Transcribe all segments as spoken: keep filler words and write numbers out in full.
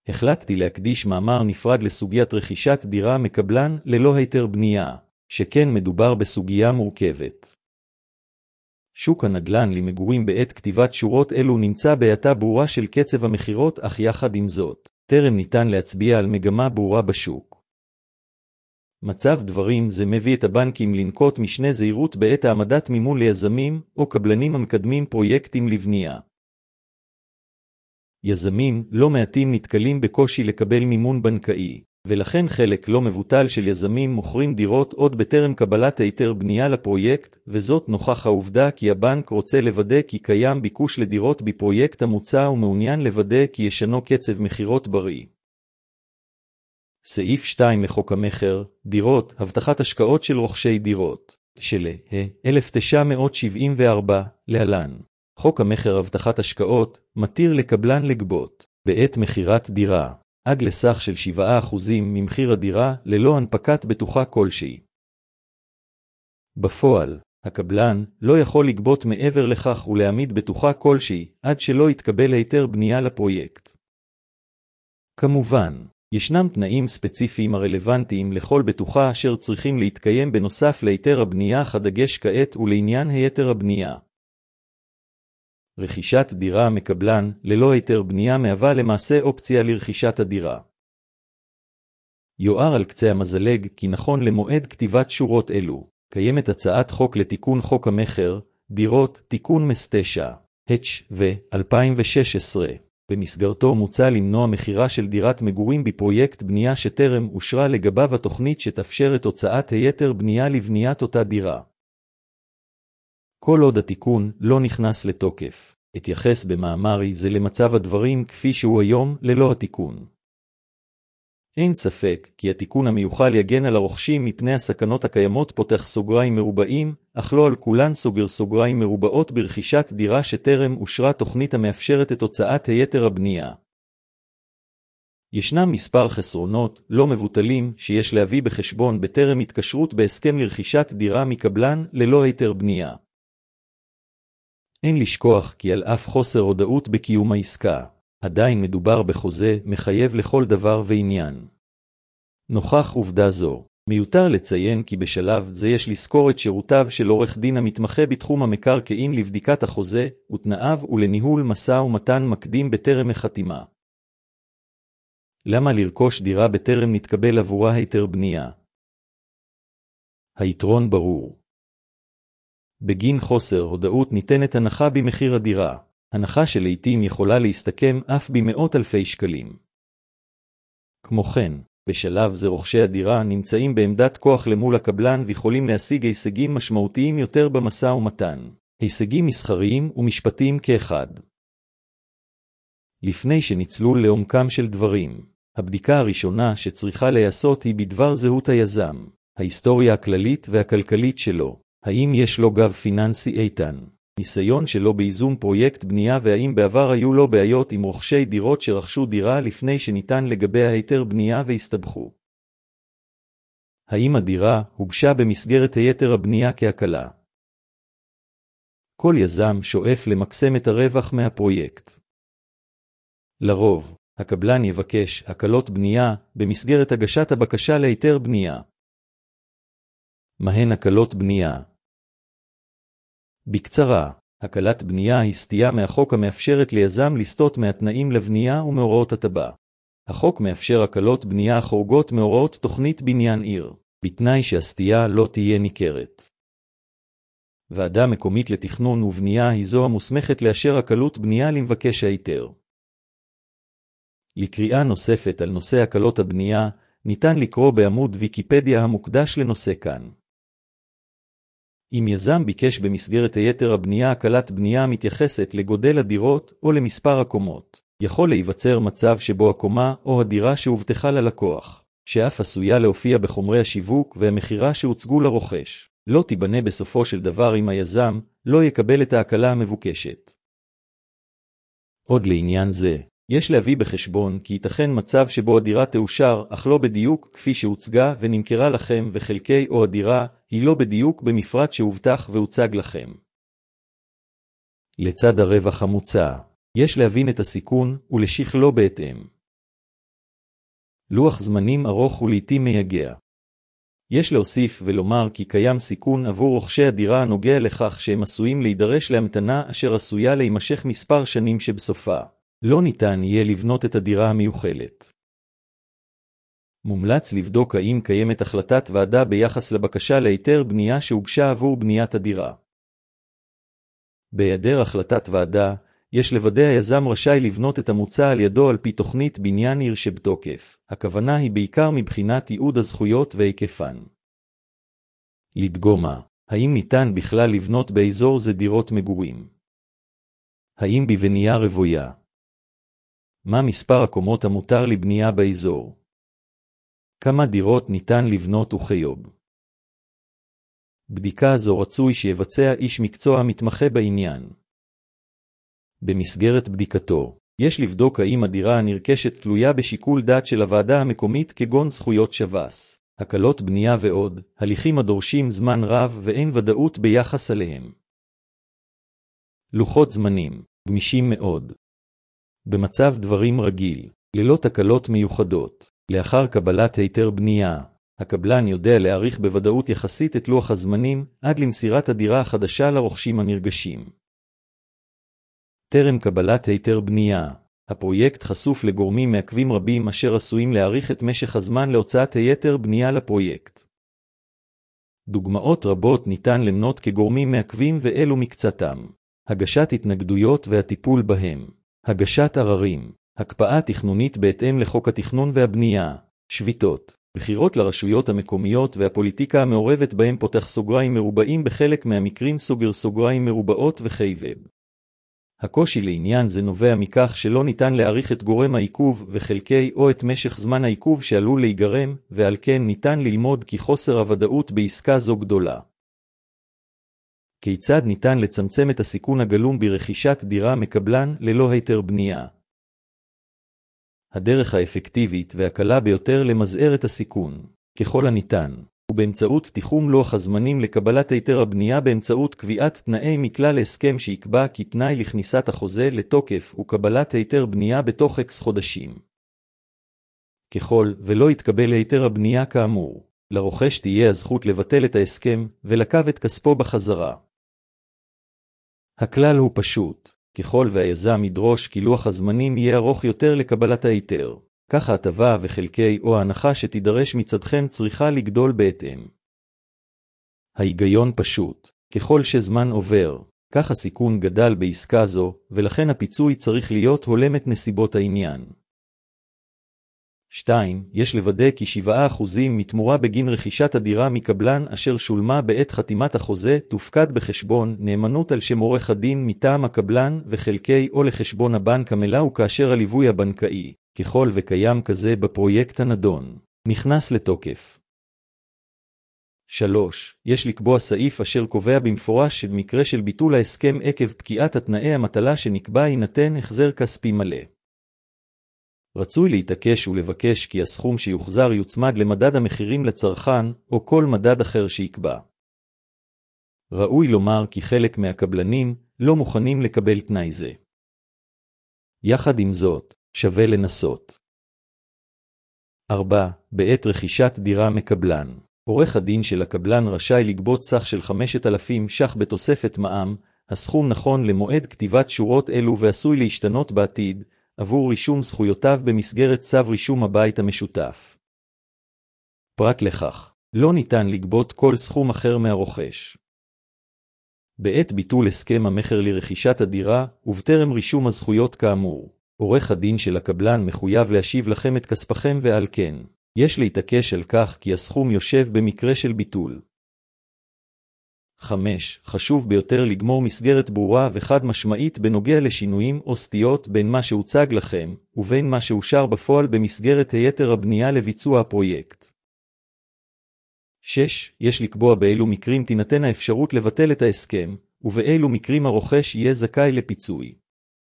החלטתי להקדיש מאמר נפרד לסוגיית רכישת דירה מקבלן ללא היתר בנייה, שכן מדובר בסוגיה מורכבת. שוק הנדל"ן למגורים בעת כתיבת שורות אלו נמצא בהאטה ברורה של קצב המחירות, אך יחד עם זאת, טרם ניתן להצביע על מגמה ברורה בשוק. מצב דברים זה מביא את הבנקים לנקוט משנה זהירות בעת העמדת מימון ליזמים או קבלנים המקדמים פרויקטים לבנייה. יזמים לא מעטים נתקלים בקושי לקבל מימון בנקאי, ולכן חלק לא מבוטל של יזמים מוכרים דירות עוד בטרם קבלת היתר בנייה לפרויקט, וזאת נוכח העובדה כי הבנק רוצה לוודא כי קיים ביקוש לדירות בפרויקט המוצע ומעוניין לוודא כי ישנו קצב מחירות בריא. סעיף שתיים לחוק המכר, דירות, הבטחת השקעות של רוכשי דירות, של אלף תשע מאות שבעים וארבע, להלן. חוק המכר הבטחת השקעות, מתיר לקבלן לגבות, בעת מחירת דירה, עד לסך של שבעה אחוזים ממחיר הדירה ללא הנפקת בטוחה כלשהי. בפועל, הקבלן לא יכול לגבות מעבר לכך ולהעמיד בטוחה כלשהי עד שלא יתקבל היתר בנייה לפרויקט. כמובן, ישנם תנאים ספציפיים הרלוונטיים לכל בטוחה אשר צריכים להתקיים בנוסף ליתר הבנייה, הדגש כעת ולעניין היתר הבנייה. רכישת דירה מקבלן ללא היתר בנייה מהווה למעשה אופציה לרכישת הדירה. יוער על קצה המזלג כי נכון למועד כתיבת שורות אלו, קיימת הצעת חוק לתיקון חוק המכר, דירות, תיקון מס תשע, ו-אלפיים ושש עשרה. במסגרתו מוצע למנוע מחירה של דירת מגורים בפרויקט בנייה שטרם אושרה לגביו התוכנית שתאפשר את הוצאת היתר בנייה לבניית אותה דירה. כל עוד התיקון לא נכנס לתוקף, אתייחס במאמרי זה למצב הדברים כפי שהוא היום ללא התיקון. אין ספק כי התיקון המיוחל יגן על הרוכשים מפני הסכנות הקיימות פותח סוגריים מרובעים, אך לא על כולן סוגר סוגריים מרובעות ברכישת דירה שטרם אושרה תוכנית המאפשרת את הוצאת היתר הבנייה. ישנם מספר חסרונות לא מבוטלים שיש להביא בחשבון בטרם התקשרות בהסכם לרכישת דירה מקבלן ללא היתר בנייה. אין לשכוח כי על אף חוסר הודאות בקיום העסקה, עדיין מדובר בחוזה מחייב לכל דבר ועניין. נוכח עובדה זו, מיותר לציין כי בשלב זה יש לזכור את שירותיו של עורך דין המתמחה בתחום המקרקעין לבדיקת החוזה ותנאיו ולניהול משא ומתן מקדים בטרם החתימה. למה לרכוש דירה בטרם נתקבל עבורה היתר בנייה? היתרון ברור. בגין חוסר הודאות ניתנת הנחה במחיר הדירה, הנחה שלעיתים יכולה להסתכם אף במאות אלפי שקלים. כמו כן, בשלב זה רוכשי הדירה נמצאים בעמדת כוח למול הקבלן ויכולים להשיג הישגים משמעותיים יותר במשא ומתן, הישגים מסחריים ומשפטיים כאחד. לפני שניצלו לעומקם של דברים, הבדיקה הראשונה שצריכה להיעשות היא בדבר זהות היזם, ההיסטוריה הכללית והכלכלית שלו, האם יש לו גב פיננסי איתן, ניסיון שלו בייזום פרויקט בנייה והאם בעבר היו לו בעיות עם רוכשי דירות שרכשו דירה לפני שניתן לגבי היתר בנייה והסתבכו. האם הדירה הוגשה במסגרת היתר הבנייה כהקלה? כל יזם שואף למקסם את הרווח מהפרויקט. לרוב, הקבלן יבקש הקלות בנייה במסגרת הגשת הבקשה להיתר בנייה. מהן הקלות בנייה? בקצרה, הקלת בנייה היא סטייה מהחוק המאפשרת ליזם לסטות מהתנאים לבנייה ומהוראות הטבע. החוק מאפשר הקלות בנייה החורגות מהוראות תוכנית בניין עיר, בתנאי שהסטייה לא תהיה ניכרת. ועדה מקומית לתכנון ובנייה היא זו המוסמכת לאשר הקלות בנייה למבקש ההיתר. לקריאה נוספת על נושא הקלות הבנייה, ניתן לקרוא בעמוד ויקיפדיה המוקדש לנושא כאן. אם יזם ביקש במסגרת היתר הבנייה הקלת בנייה מתייחסת לגודל הדירות או למספר הקומות, יכול להיווצר מצב שבו הקומה או הדירה שהובטחה ללקוח, שאף עשויה להופיע בחומרי השיווק והמחירה שהוצגו לרוכש, לא תיבנה בסופו של דבר אם היזם לא יקבל את ההקלה המבוקשת. עוד לעניין זה, יש להביא בחשבון כי ייתכן מצב שבו הדירה תאושר אך לא בדיוק כפי שהוצגה ונמכרה לכם וחלקי או הדירה היא לא בדיוק במפרט שהובטח והוצג לכם. לצד הרווח המוצע, יש להבין את הסיכון ולשכלו בהתאם. לוח זמנים ארוך ולעיתים מייגע. יש להוסיף ולומר כי קיים סיכון עבור רוכשי הדירה הנוגע לכך שהם עשויים להידרש להמתנה אשר עשויה להימשך מספר שנים שבסופה לא ניתן יהיה לבנות את הדירה המיוחלת. מומלץ לבדוק האם קיימת החלטת ועדה ביחס לבקשה להיתר בנייה שהוגשה עבור בניית הדירה. בהיעדר החלטת ועדה, יש לוודא היזם רשאי לבנות את המוצע על ידו על פי תוכנית בניין עיר שבתוקף. הכוונה היא בעיקר מבחינת ייעוד הזכויות והיקפן. לדגומה, האם ניתן בכלל לבנות באזור זה דירות מגורים? האם בבנייה רוויה? מה מספר הקומות המותר לבנייה באזור? כמה דירות ניתן לבנות וכיוב? בדיקה זו רצוי שיבצע איש מקצוע מתמחה בעניין. במסגרת בדיקתו, יש לבדוק האם הדירה הנרכשת תלויה בשיקול דעת של הוועדה המקומית כגון זכויות שב"ס, הקלות בנייה ועוד, הליכים הדורשים זמן רב ואין ודאות ביחס אליהם. לוחות זמנים, גמישים מאוד. במצב דברים רגיל, ללא תקלות מיוחדות, לאחר קבלת היתר בנייה, הקבלן יודע להעריך בוודאות יחסית את לוח הזמנים עד למסירת הדירה החדשה לרוכשים הנרגשים. טרם קבלת היתר בנייה, הפרויקט חשוף לגורמים מעכבים רבים אשר עשויים להאריך את משך הזמן להוצאת היתר בנייה לפרויקט. דוגמאות רבות ניתן למנות כגורמים מעכבים ואלו מקצתם: הגשת התנגדויות והטיפול בהם, הגשת עררים, הקפאה תכנונית בהתאם לחוק התכנון והבנייה, שביתות, בחירות לרשויות המקומיות והפוליטיקה המעורבת בהם פותח סוגריים מרובעים בחלק מהמקרים סוגר סוגריים מרובעות וחייבב. הקושי לעניין זה נובע מכך שלא ניתן להעריך את גורם העיכוב וחלקי או את משך זמן העיכוב שעלול להיגרם, ועל כן ניתן ללמוד כי חוסר הוודאות בעסקה זו גדולה. כיצד ניתן לצמצם את הסיכון הגלום ברכישת דירה מקבלן ללא היתר בנייה? הדרך האפקטיבית והקלה ביותר למזער את הסיכון, ככל הניתן, ובאמצעות תיחום לוח הזמנים לקבלת היתר הבנייה באמצעות קביעת תנאי מכלל הסכם שיקבע כי תנאי לכניסת החוזה לתוקף וקבלת היתר בנייה בתוך אקס חודשים. ככל ולא יתקבל היתר הבנייה כאמור, לרוכש תהיה הזכות לבטל את ההסכם ולקב את כספו בחזרה. הכלל הוא פשוט, ככל והיזם ידרוש כי לוח הזמנים יהיה ארוך יותר לקבלת ההיתר, כך ההטבה וחלקי או ההנחה שתידרש מצדכם צריכה לגדול בהתאם. ההיגיון פשוט, ככל שזמן עובר, כך הסיכון גדל בעסקה זו, ולכן הפיצוי צריך להיות הולם את נסיבות העניין. שתיים. יש לוודא כי שבעה אחוזים מתמורה בגין רכישת הדירה מקבלן אשר שולמה בעת חתימת החוזה תופקד בחשבון נאמנות על שם עורך הדין מטעם הקבלן וחלקי או לחשבון הבנק המלא וכאשר הליווי הבנקאי, ככל וקיים כזה בפרויקט הנדון, נכנס לתוקף. שלוש. יש לקבוע סעיף אשר קובע במפורש שבמקרה של ביטול ההסכם עקב פקיעת התנאי המטלה שנקבע יינתן החזר כספי מלא. רצוי להתעקש ולבקש כי הסכום שיוחזר יוצמד למדד המחירים לצרכן או כל מדד אחר שיקבע. ראוי לומר כי חלק מהקבלנים לא מוכנים לקבל תנאי זה. יחד עם זאת, שווה לנסות. ארבע. בעת רכישת דירה מקבלן, עורך הדין של הקבלן רשאי לגבות סך של חמשת אלפים ש"ח בתוספת מע"מ, הסכום נכון למועד כתיבת שורות אלו ועשוי להשתנות בעתיד, עבור רישום זכויותיו במסגרת צו רישום הבית המשותף. פרט לכך, לא ניתן לגבות כל סכום אחר מהרוכש. בעת ביטול הסכם המחר לרכישת הדירה, ובטרם רישום הזכויות כאמור, עורך הדין של הקבלן מחויב להשיב לכם את כספכם ועל כן, יש להתעקש על כך כי הסכום יושב במקרה של ביטול. חמש. חשוב ביותר לגמור מסגרת ברורה וחד משמעית בנוגע לשינויים או סטיות בין מה שהוצג לכם, ובין מה שאושר בפועל במסגרת היתר הבנייה לביצוע הפרויקט. שש. יש לקבוע באילו מקרים תינתן האפשרות לבטל את ההסכם, ובאילו מקרים הרוכש יהיה זכאי לפיצוי.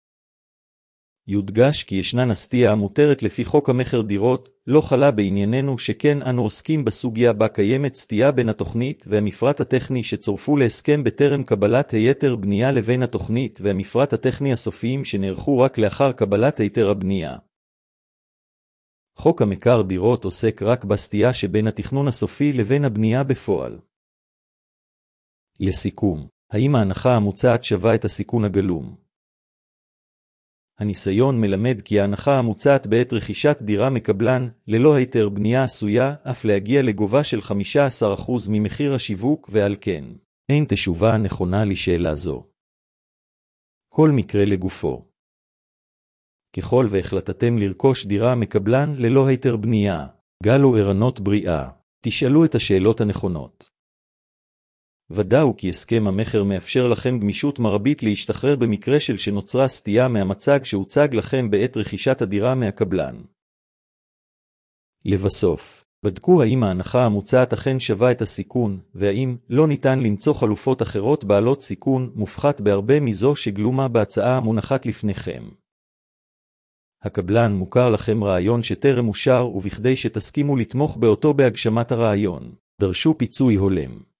יודגש כי ישנה סטייה המותרת לפי חוק המכר דירות, לא חלה בענייננו שכן אנו עוסקים בסוגיה בה קיימת סטייה בין התוכנית והמפרט הטכני שצורפו להסכם בטרם קבלת היתר בנייה לבין התוכנית והמפרט הטכני הסופיים שנערכו רק לאחר קבלת היתר הבנייה. חוק המקר דירות עוסק רק בסטייה שבין התכנון הסופי לבין הבנייה בפועל. לסיכום, האם ההנחה המוצעת שווה את הסיכון הגלום? הניסיון מלמד כי ההנחה המוצעת בעת רכישת דירה מקבלן, ללא היתר בנייה עשויה, אף להגיע לגובה של חמישה עשר אחוז ממחיר השיווק, ועל כן, אין תשובה נכונה לשאלה זו. כל מקרה לגופו. ככל והחלטתם לרכוש דירה מקבלן ללא היתר בנייה, גלו ערנות בריאה, תשאלו את השאלות הנכונות. ודאו כי הסכם המחר מאפשר לכם גמישות מרבית להשתחרר במקרה של שנוצרה סטייה מהמצג שהוצג לכם בעת רכישת הדירה מהקבלן. לבסוף, בדקו האם ההנחה המוצעת אכן שווה את הסיכון, והאם לא ניתן למצוא חלופות אחרות בעלות סיכון מופחת בהרבה מזו שגלומה בהצעה המונחת לפניכם. הקבלן מוכר לכם רעיון שטרם אושר, ובכדי שתסכימו לתמוך באותו בהגשמת הרעיון, דרשו פיצוי הולם.